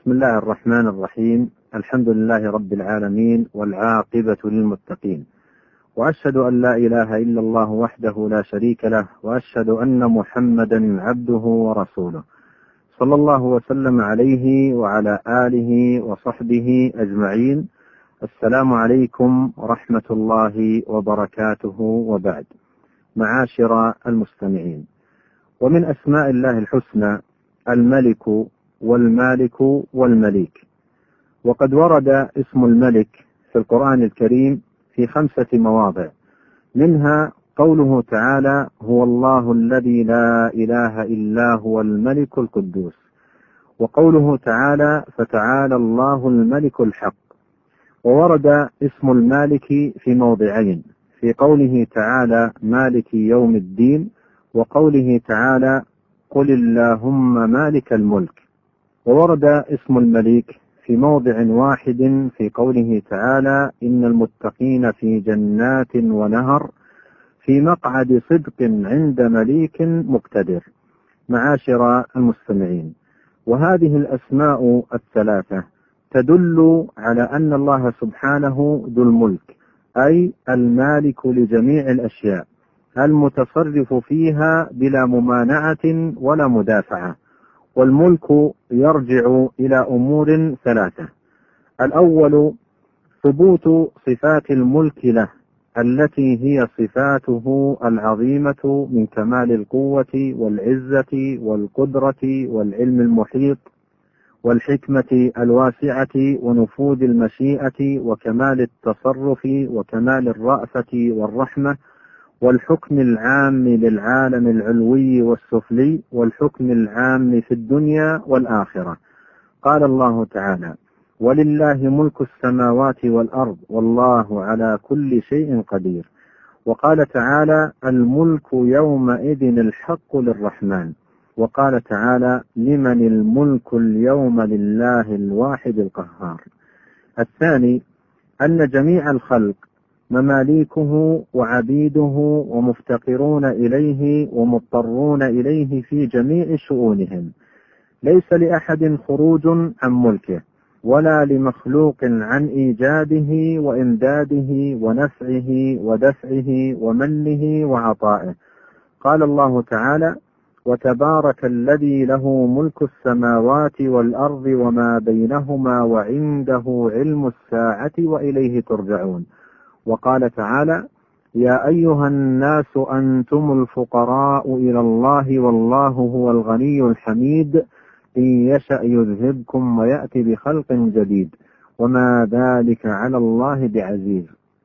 بسم الله الرحمن الرحيم. الحمد لله رب العالمين، والعاقبة للمتقين، وأشهد أن لا إله إلا الله وحده لا شريك له، وأشهد أن محمدا عبده ورسوله، صلى الله وسلم عليه وعلى آله وصحبه أجمعين. السلام عليكم ورحمة الله وبركاته، وبعد. معاشر المستمعين، ومن أسماء الله الحسنى الملك والمالك والمليك، وقد ورد اسم الملك في القرآن الكريم في 5 مواضع، منها قوله تعالى: هو الله الذي لا إله إلا هو الملك القدوس، وقوله تعالى: فتعالى الله الملك الحق. وورد اسم المالك في موضعين، في قوله تعالى: مالك يوم الدين، وقوله تعالى: قل اللهم مالك الملك. وورد اسم الملك في موضع واحد، في قوله تعالى: إن المتقين في جنات ونهر في مقعد صدق عند مليك مقتدر. معاشر المستمعين، وهذه الأسماء الثلاثة تدل على أن الله سبحانه ذو الملك، أي المالك لجميع الأشياء، المتصرف فيها بلا ممانعة ولا مدافعة. والملك يرجع إلى أمور 3: الأول ثبوت صفات الملك له، التي هي صفاته العظيمة من كمال القوة والعزة والقدرة والعلم المحيط والحكمة الواسعة ونفوذ المشيئة وكمال التصرف وكمال الرأفة والرحمة والحكم العام للعالم العلوي والسفلي والحكم العام في الدنيا والآخرة. قال الله تعالى: ولله ملك السماوات والأرض والله على كل شيء قدير. وقال تعالى: الملك يومئذ الحق للرحمن. وقال تعالى: لمن الملك اليوم لله الواحد القهار. الثاني أن جميع الخلق مماليكه وعبيده ومفتقرون إليه ومضطرون إليه في جميع شؤونهم، ليس لأحد خروج عن ملكه، ولا لمخلوق عن إيجاده وإمداده ونفعه ودفعه ومنه وعطائه. قال الله تعالى: وتبارك الذي له ملك السماوات والأرض وما بينهما وعنده علم الساعة وإليه ترجعون. وقال تعالى: يا أيها الناس أنتم الفقراء إلى الله والله هو الغني الحميد إن يشأ يذهبكم ويأتي بخلق جديد وما ذلك على الله بعزيز.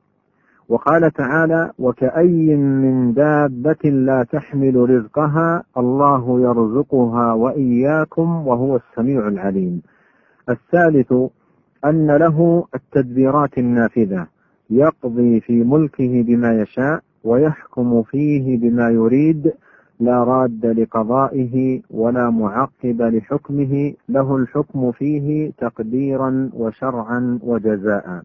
وقال تعالى: وكأي من دابة لا تحمل رزقها الله يرزقها وإياكم وهو السميع العليم. الثالث أن له التدبيرات النافذة، يقضي في ملكه بما يشاء ويحكم فيه بما يريد، لا راد لقضائه ولا معقب لحكمه، له الحكم فيه تقديرا وشرعا وجزاء.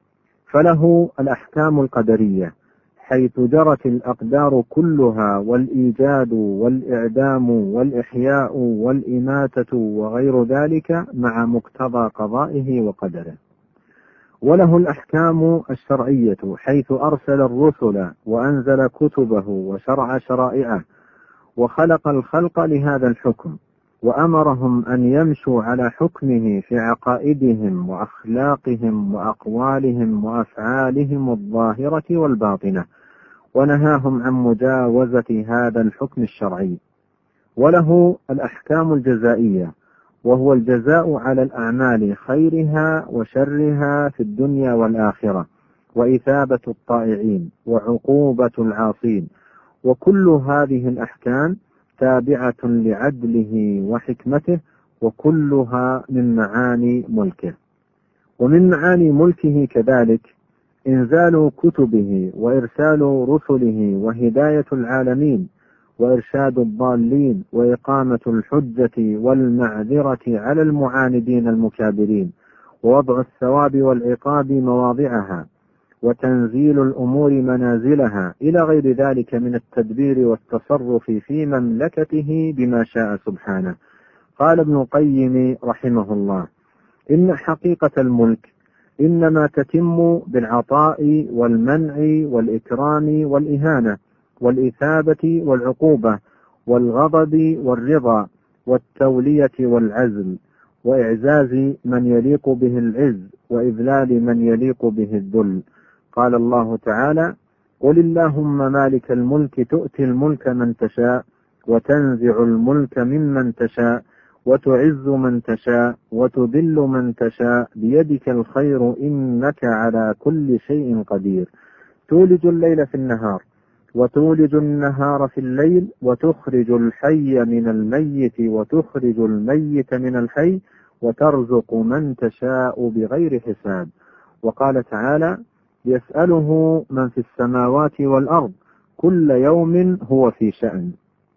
فله الأحكام القدرية، حيث جرت الأقدار كلها، والإيجاد والإعدام والإحياء والإماتة وغير ذلك مع مقتضى قضائه وقدره. وله الأحكام الشرعية، حيث أرسل الرسل وأنزل كتبه وشرع شرائعه وخلق الخلق لهذا الحكم، وأمرهم أن يمشوا على حكمه في عقائدهم وأخلاقهم وأقوالهم وأفعالهم الظاهرة والباطنة، ونهاهم عن مجاوزة هذا الحكم الشرعي. وله الأحكام الجزائية، وهو الجزاء على الأعمال خيرها وشرها في الدنيا والآخرة، وإثابة الطائعين وعقوبة العاصين. وكل هذه الأحكام تابعة لعدله وحكمته، وكلها من معاني ملكه. ومن معاني ملكه كذلك إنزال كتبه وإرسال رسله وهداية العالمين وإرشاد الضالين وإقامة الحجة والمعذرة على المعاندين المكابرين، ووضع الثواب والعقاب مواضعها، وتنزيل الأمور منازلها، إلى غير ذلك من التدبير والتصرف في مملكته بما شاء سبحانه. قال ابن القيم رحمه الله: إن حقيقة الملك إنما تتم بالعطاء والمنع والإكرام والإهانة والإثابة والعقوبة والغضب والرضا والتولية والعزل وإعزاز من يليق به العز وإذلال من يليق به الذل. قال الله تعالى: قل اللهم مالك الملك تؤتي الملك من تشاء وتنزع الملك ممن تشاء وتعز من تشاء وتذل من تشاء بيدك الخير إنك على كل شيء قدير. تولج الليل في النهار وتولج النهار في الليل وتخرج الحي من الميت وتخرج الميت من الحي وترزق من تشاء بغير حساب. وقال تعالى: يسأله من في السماوات والأرض كل يوم هو في شأن.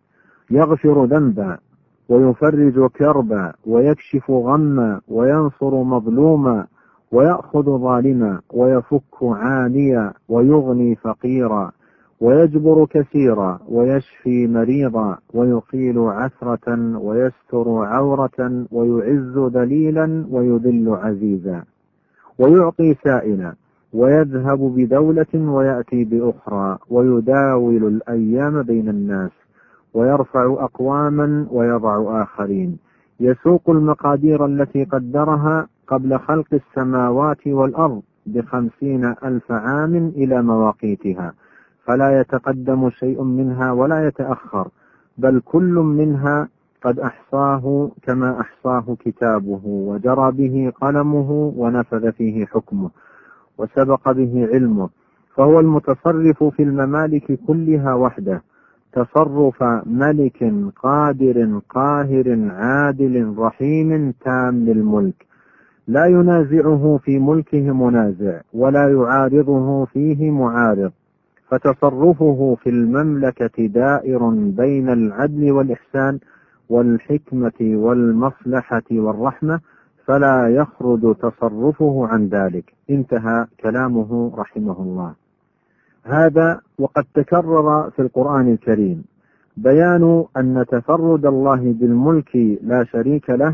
يغفر ذنبا ويفرج كربا ويكشف غما وينصر مظلوما ويأخذ ظالما ويفك عانيا ويغني فقيرا ويجبر كثيرا ويشفي مريضا ويقيل عثرة ويستر عورة ويعز ذليلا ويذل عزيزا ويعطي سائلا ويذهب بدولة ويأتي بأخرى ويداول الأيام بين الناس ويرفع أقواما ويضع آخرين. يسوق المقادير التي قدرها قبل خلق السماوات والأرض ب50,000 عام إلى مواقيتها، فلا يتقدم شيء منها ولا يتأخر، بل كل منها قد أحصاه كما أحصاه كتابه وجرى به قلمه ونفذ فيه حكمه وسبق به علمه، فهو المتصرف في الممالك كلها وحده تصرف ملك قادر قاهر عادل رحيم تام الملك، لا ينازعه في ملكه منازع ولا يعارضه فيه معارض، فتصرفه في المملكة دائر بين العدل والإحسان والحكمة والمصلحة والرحمة، فلا يخرج تصرفه عن ذلك. انتهى كلامه رحمه الله. هذا وقد تكرر في القرآن الكريم بيان أن تفرد الله بالملك لا شريك له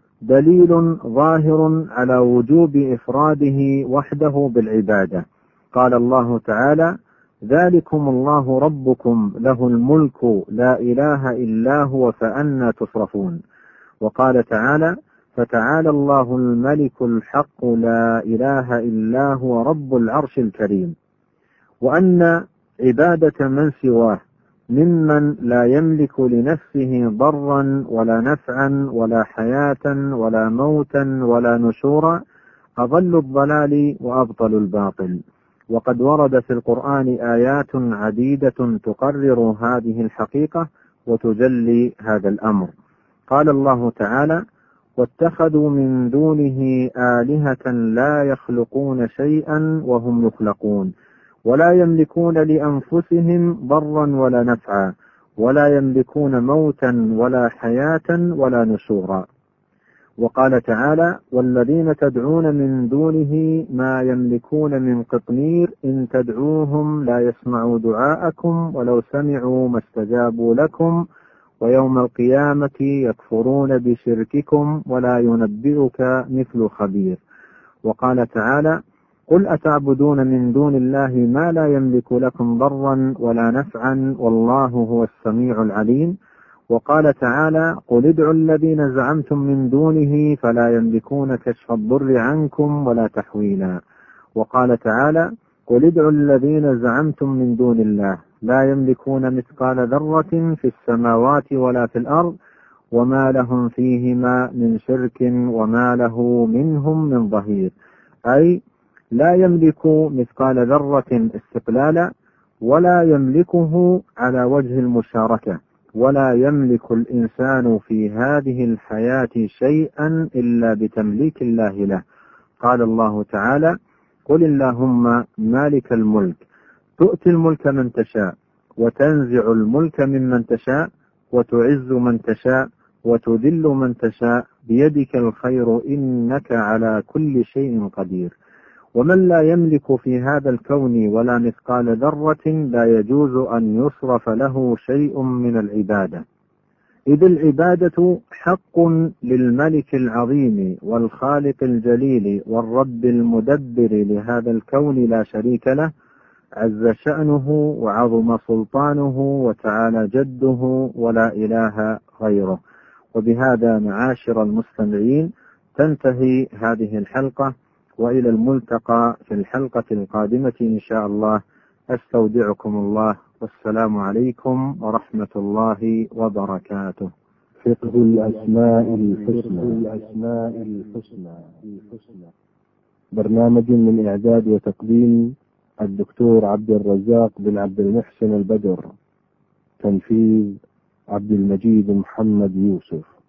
دليل ظاهر على وجوب إفراده وحده بالعبادة. قال الله تعالى: ذلكم الله ربكم له الملك لا إله إلا هو فأنى تصرفون. وقال تعالى: فتعالى الله الملك الحق لا إله إلا هو رب العرش الكريم. وأن عبادة من سواه ممن لا يملك لنفسه ضرا ولا نفعا ولا حياة ولا موتا ولا نشورا أضل الضلال وأبطل الباطل. وقد ورد في القرآن آيات عديدة تقرر هذه الحقيقة وتجلي هذا الأمر. قال الله تعالى: واتخذوا من دونه آلهة لا يخلقون شيئا وهم يخلقون ولا يملكون لأنفسهم ضرا ولا نفعا ولا يملكون موتا ولا حياة ولا نشورا. وقال تعالى: والذين تدعون من دونه ما يملكون من قطمير إن تدعوهم لا يسمعوا دعاءكم ولو سمعوا ما استجابوا لكم ويوم القيامة يكفرون بشرككم ولا ينبئك مثل خبير. وقال تعالى: قل أتعبدون من دون الله ما لا يملك لكم ضرا ولا نفعا والله هو السميع العليم. وقال تعالى: قل ادعوا الذين زعمتم من دونه فلا يملكون كشف الضر عنكم ولا تحويلا. وقال تعالى: قل ادعوا الذين زعمتم من دون الله لا يملكون مثقال ذرة في السماوات ولا في الأرض وما لهم فيهما من شرك وما له منهم من ظهير، أي لا يملك مثقال ذرة استقلالا ولا يملكه على وجه المشاركة، ولا يملك الإنسان في هذه الحياة شيئا إلا بتمليك الله له. قال الله تعالى: قل اللهم مالك الملك تؤتي الملك من تشاء وتنزع الملك ممن تشاء وتعز من تشاء وتذل من تشاء بيدك الخير إنك على كل شيء قدير. ومن لا يملك في هذا الكون ولا مثقال ذرة لا يجوز أن يصرف له شيء من العبادة، إذ العبادة حق للملك العظيم والخالق الجليل والرب المدبر لهذا الكون لا شريك له، عز شأنه وعظم سلطانه وتعالى جده ولا إله غيره. وبهذا معاشر المستمعين تنتهي هذه الحلقة، وإلى الملتقى في الحلقة القادمة إن شاء الله. أستودعكم الله، والسلام عليكم ورحمة الله وبركاته. فقه الأسماء الحسنى. برنامج من إعداد وتقديم الدكتور عبد الرزاق بن عبد المحسن البدر، تنفيذ عبد المجيد محمد يوسف.